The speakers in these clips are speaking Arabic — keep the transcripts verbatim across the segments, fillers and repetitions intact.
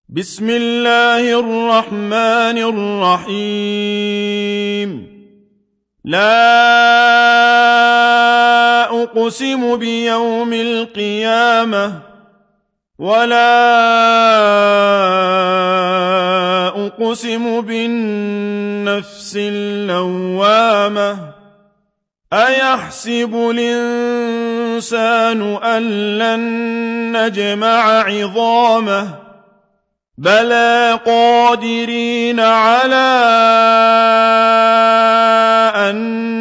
بسم الله الرحمن الرحيم لا أقسم بيوم القيامة ولا أقسم بالنفس اللوامة أيحسب الإنسان أن لن نجمع عظامه بلى قادرين على أن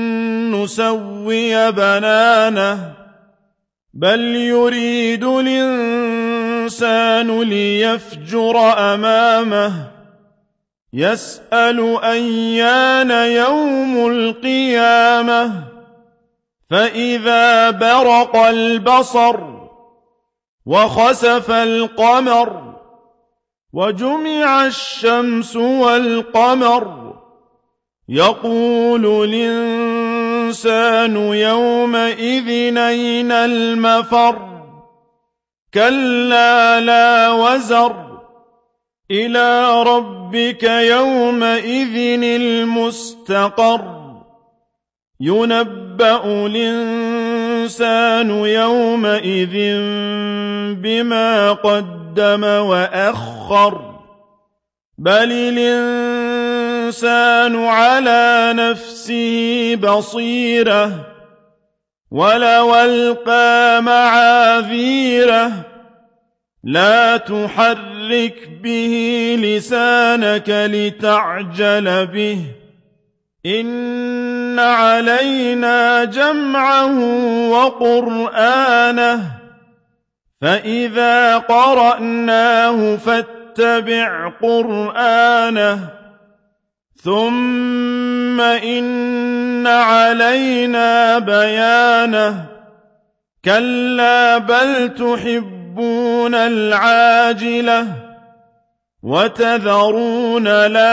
نسوي بنانه بل يريد الإنسان ليفجر أمامه يسأل أيان يوم القيامة فإذا برق البصر وخسف القمر وجمع الشمس والقمر يقول الإنسان يومئذ أين المفر كلا لا وزر إلى ربك يومئذ المستقر ينبأ الإنسان يومئذ بما قدم وأخر بل الإنسان على نفسه بصيرة ولو ألقى معاذيره لا تحرك به لسانك لتعجل به إن علينا جمعه وقرآنه فإذا قرأناه فاتبع قرآنه ثم إن علينا بيانه كلا بل تحبون العاجلة وتذرون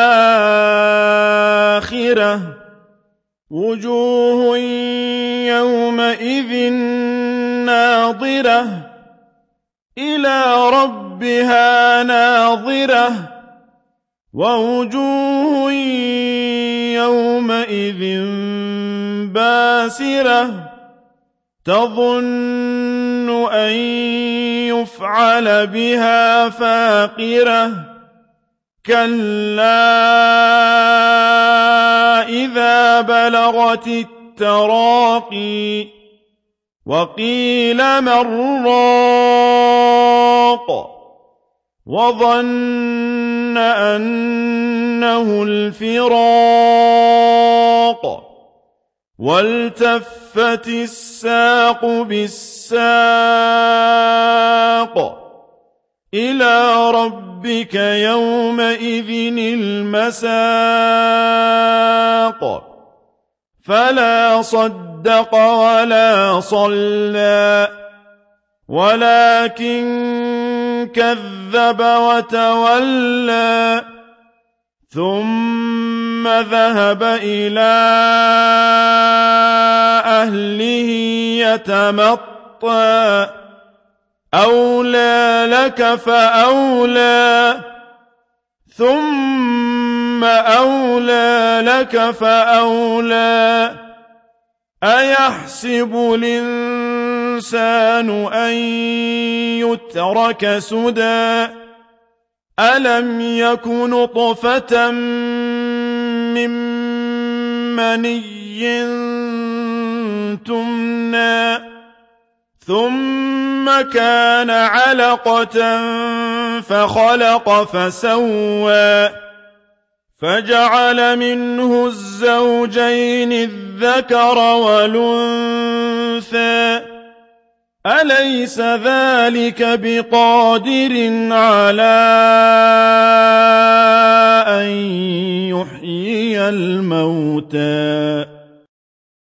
الآخرة وجوه يومئذ ناظرة إلى ربها ناظرة ووجوه يومئذ باسرة تظن أن يفعل بها فاقرة كلا إذا بلغت التراقي وقيل من راق وظن أنه الفراق والتفت الساق بالساق إلى ربك يومئذ المساق فلا صدق ولا صلى ولكن كذب وتولى ثم ذهب إلى أهله يتمطى أولى لك فأولى ثم أولى لك فأولى أيحسب الإنسان أن يترك سدى ألم يك نطفة من مني تمنى ثم كان علقة فخلق فسوى فجعل منه الزوجين الذكر والأنثى أليس ذلك بقادر على أن يحيي الموتى